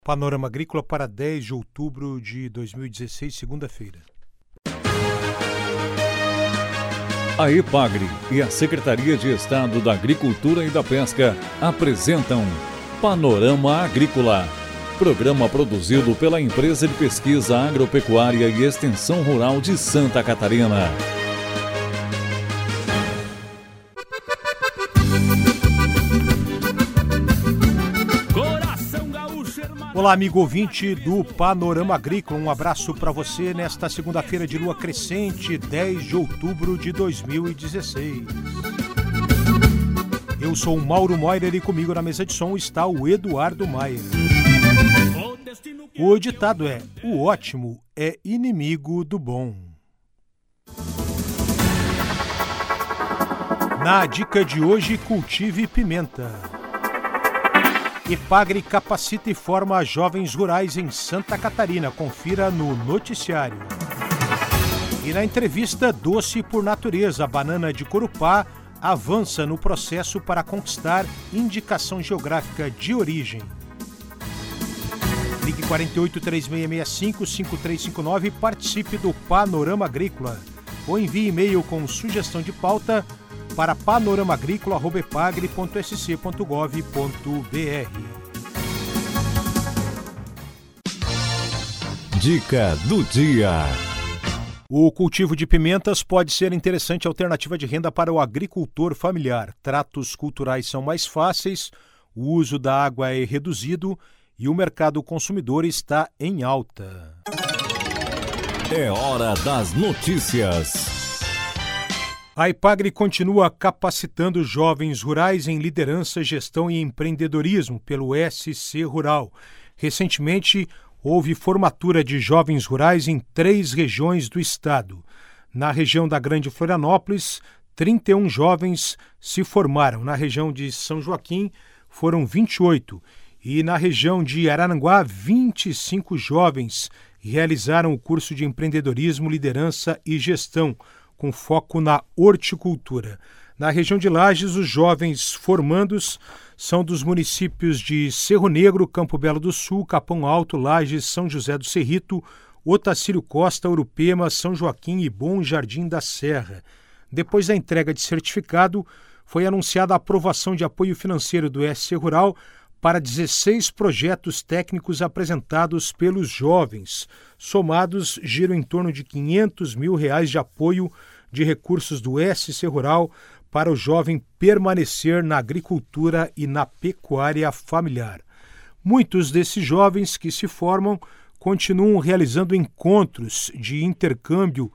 Panorama Agrícola para 10 de outubro de 2016, segunda-feira. A EPAGRE e a Secretaria de Estado da Agricultura e da Pesca apresentam Panorama Agrícola, programa produzido pela Empresa de Pesquisa Agropecuária e Extensão Rural de Santa Catarina. Olá, amigo ouvinte do Panorama Agrícola, um abraço para você nesta segunda-feira de lua crescente, 10 de outubro de 2016. Eu sou o Mauro Moirer e comigo na mesa de som está o Eduardo Maier. O ditado é: o ótimo é inimigo do bom. Na dica de hoje, cultive pimenta. EPAGRE capacita e forma jovens rurais em Santa Catarina. Confira no noticiário. E na entrevista, doce por natureza, a banana de Corupá avança no processo para conquistar indicação geográfica de origem. Ligue 48-3665-5359 e participe do Panorama Agrícola. Ou envie e-mail com sugestão de pauta para panoramagricola@epagre.sc.gov.br. Dica do dia. O cultivo de pimentas pode ser interessante alternativa de renda para o agricultor familiar. Tratos culturais são mais fáceis, o uso da água é reduzido e o mercado consumidor está em alta. É hora das notícias. A EPAGRE continua capacitando jovens rurais em liderança, gestão e empreendedorismo pelo SC Rural. Recentemente, houve formatura de jovens rurais em 3 regiões do estado. Na região da Grande Florianópolis, 31 jovens se formaram. Na região de São Joaquim, foram 28. E na região de Araranguá, 25 jovens realizaram o curso de empreendedorismo, liderança e gestão, com foco na horticultura. Na região de Lages, os jovens formandos são dos municípios de Cerro Negro, Campo Belo do Sul, Capão Alto, Lages, São José do Cerrito, Otacílio Costa, Urupema, São Joaquim e Bom Jardim da Serra. Depois da entrega de certificado, foi anunciada a aprovação de apoio financeiro do SC Rural para 16 projetos técnicos apresentados pelos jovens. Somados, giram em torno de R$500 mil de apoio de recursos do SC Rural para o jovem permanecer na agricultura e na pecuária familiar. Muitos desses jovens que se formam continuam realizando encontros de intercâmbio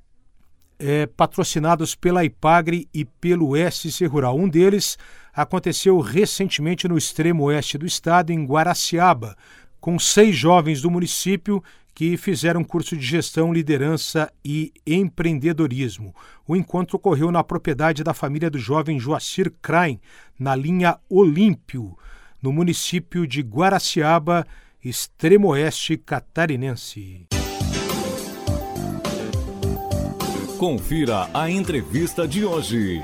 patrocinados pela EPAGRE e pelo SC Rural. Um deles aconteceu recentemente no extremo oeste do estado, em Guaraciaba, com 6 jovens do município que fizeram curso de gestão, liderança e empreendedorismo. O encontro ocorreu na propriedade da família do jovem Joacir Krain, na linha Olímpio, no município de Guaraciaba, extremo oeste catarinense. Confira a entrevista de hoje.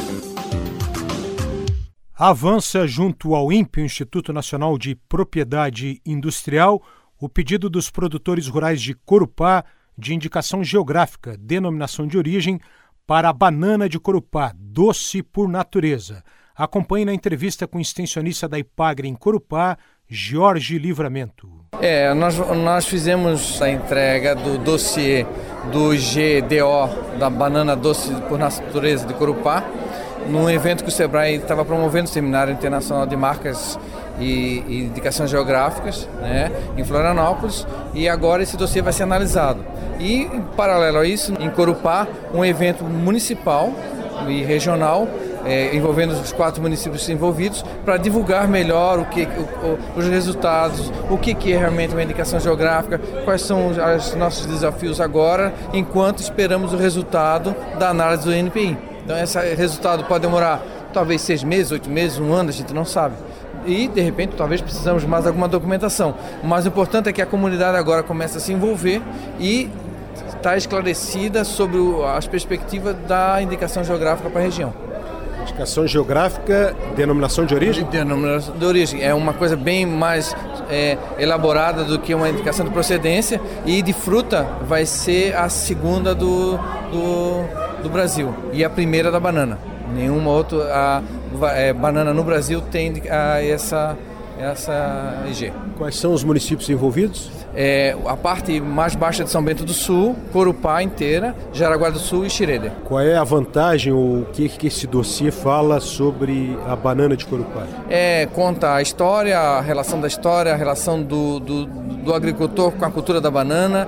Avança junto ao INPE, Instituto Nacional de Propriedade Industrial, o pedido dos produtores rurais de Corupá de indicação geográfica, denominação de origem, para a banana de Corupá, doce por natureza. Acompanhe na entrevista com o extensionista da EPAGRE em Corupá, Jorge Livramento. Nós fizemos a entrega do dossiê do GDO, da banana doce por natureza de Corupá, num evento que o Sebrae estava promovendo, o Seminário Internacional de Marcas e Indicações Geográficas, né, em Florianópolis, e agora esse dossiê vai ser analisado. E, em paralelo a isso, em Corupá, um evento municipal e regional, envolvendo os 4 municípios envolvidos, para divulgar melhor os resultados, o que é realmente uma indicação geográfica, quais são os nossos desafios agora, enquanto esperamos o resultado da análise do INPI. Então esse resultado pode demorar talvez 6 meses, 8 meses, 1 ano, a gente não sabe. E, de repente, talvez precisamos mais alguma documentação. O mais importante é que a comunidade agora comece a se envolver e está esclarecida sobre as perspectivas da indicação geográfica para a região. Indicação geográfica, denominação de origem? Denominação de origem. É uma coisa bem mais elaborada do que uma indicação de procedência, e de fruta vai ser a segunda do Brasil e a primeira da banana. Nenhuma outra banana no Brasil tem essa IG. Quais são os municípios envolvidos? A parte mais baixa de São Bento do Sul, Corupá inteira, Jaraguá do Sul e Xireder. Qual é a vantagem ou o que esse dossiê fala sobre a banana de Corupá? Conta a história, a relação da história, a relação do agricultor com a cultura da banana,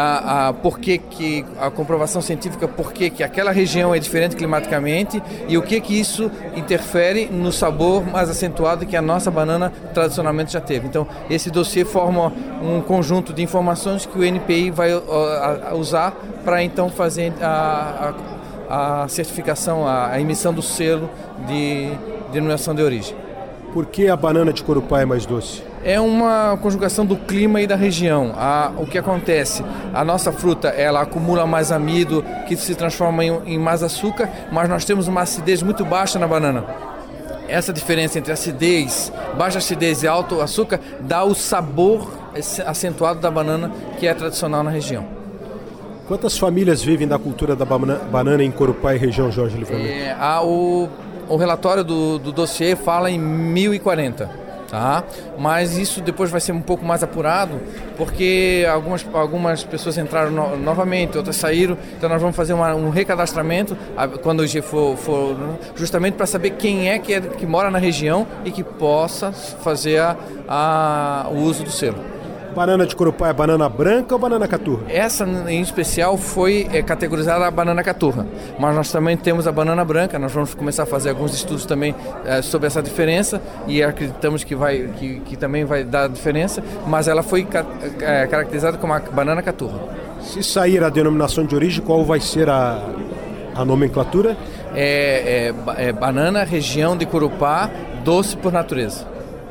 a comprovação científica por que aquela região é diferente climaticamente e o que isso interfere no sabor mais acentuado que a nossa banana tradicionalmente já teve. Então, esse dossiê forma um conjunto de informações que o NPI vai usar para então fazer a certificação, a emissão do selo de denominação de origem. Por que a banana de Corupá é mais doce? É uma conjugação do clima e da região. O que acontece? A nossa fruta ela acumula mais amido, que se transforma em mais açúcar, mas nós temos uma acidez muito baixa na banana. Essa diferença entre acidez, baixa acidez e alto açúcar dá o sabor acentuado da banana que é tradicional na região. Quantas famílias vivem da cultura da banana em Corupá e região, Jorge Livramento? O relatório do dossiê fala em 1.040. Tá? Mas isso depois vai ser um pouco mais apurado, porque algumas pessoas entraram novamente, outras saíram, então nós vamos fazer um recadastramento quando o IG for justamente para saber quem é que mora na região e que possa fazer o uso do selo. Banana de Corupá é banana branca ou banana caturra? Essa em especial foi categorizada a banana caturra, mas nós também temos a banana branca. Nós vamos começar a fazer alguns estudos também sobre essa diferença e acreditamos que também vai dar diferença, mas ela foi caracterizada como a banana caturra. Se sair a denominação de origem, qual vai ser a nomenclatura? Banana região de Corupá, doce por natureza.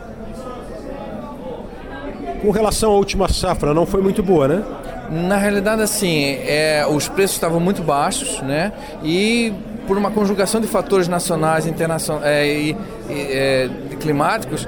Com relação à última safra, não foi muito boa, né? Na realidade, assim, os preços estavam muito baixos, né? E por uma conjugação de fatores nacionais, internacionais e climáticos,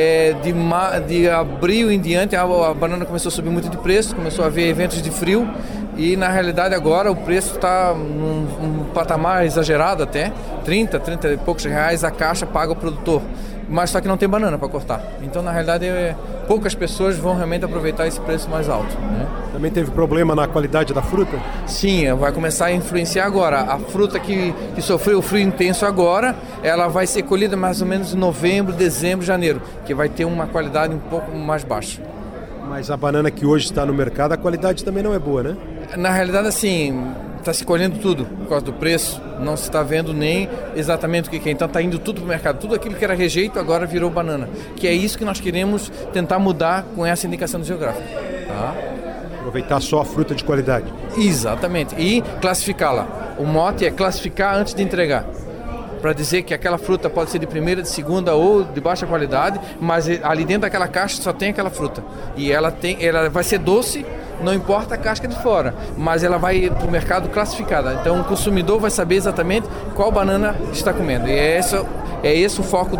de abril em diante a banana começou a subir muito de preço, começou a haver eventos de frio e na realidade agora o preço está num patamar exagerado até, 30 e poucos reais a caixa paga o produtor. Mas só que não tem banana para cortar. Então, na realidade, poucas pessoas vão realmente aproveitar esse preço mais alto, né? Também teve problema na qualidade da fruta? Sim, vai começar a influenciar agora. A fruta que sofreu o frio intenso agora, ela vai ser colhida mais ou menos em novembro, dezembro, janeiro, que vai ter uma qualidade um pouco mais baixa. Mas a banana que hoje está no mercado, a qualidade também não é boa, né? Na realidade, assim, está se colhendo tudo por causa do preço, não se está vendo nem exatamente o que é. Então está indo tudo para o mercado, tudo aquilo que era rejeito agora virou banana, que é isso que nós queremos tentar mudar com essa indicação geográfica. Tá? Aproveitar só a fruta de qualidade. Exatamente, e classificá-la. O mote é classificar antes de entregar, para dizer que aquela fruta pode ser de primeira, de segunda ou de baixa qualidade, mas ali dentro daquela caixa só tem aquela fruta. E ela vai ser doce, não importa a casca de fora, mas ela vai para o mercado classificada. Então o consumidor vai saber exatamente qual banana está comendo. E é esse o foco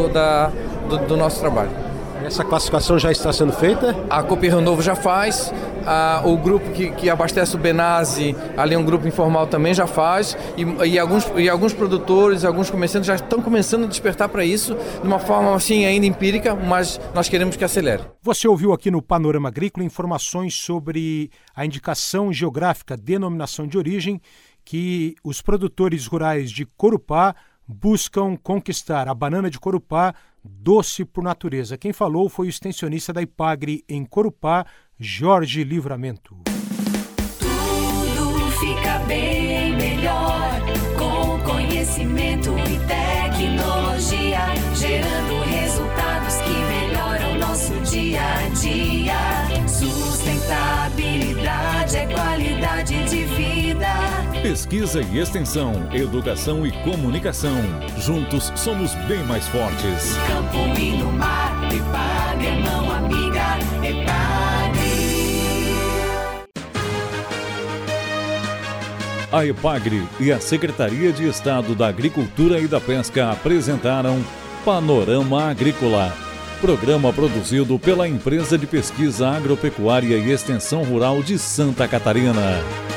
do nosso trabalho. Essa classificação já está sendo feita? A Cooper Novo já faz, o grupo que abastece o Benazzi, ali é um grupo informal também já faz, e alguns produtores, alguns comerciantes já estão começando a despertar para isso de uma forma assim ainda empírica, mas nós queremos que acelere. Você ouviu aqui no Panorama Agrícola informações sobre a indicação geográfica, denominação de origem, que os produtores rurais de Corupá buscam conquistar a banana de Corupá doce por natureza. Quem falou foi o extensionista da Ipagre em Corupá, Jorge Livramento. Tudo fica bem melhor com conhecimento e tecnologia, gerando resultados que melhoram nosso dia a dia. Sustentabilidade é qualidade de vida. Pesquisa e extensão, educação e comunicação. Juntos somos bem mais fortes. Campo e no mar, Ipagre é mão amiga, Ipagre. A EPAGRE e a Secretaria de Estado da Agricultura e da Pesca apresentaram Panorama Agrícola, programa produzido pela Empresa de Pesquisa Agropecuária e Extensão Rural de Santa Catarina.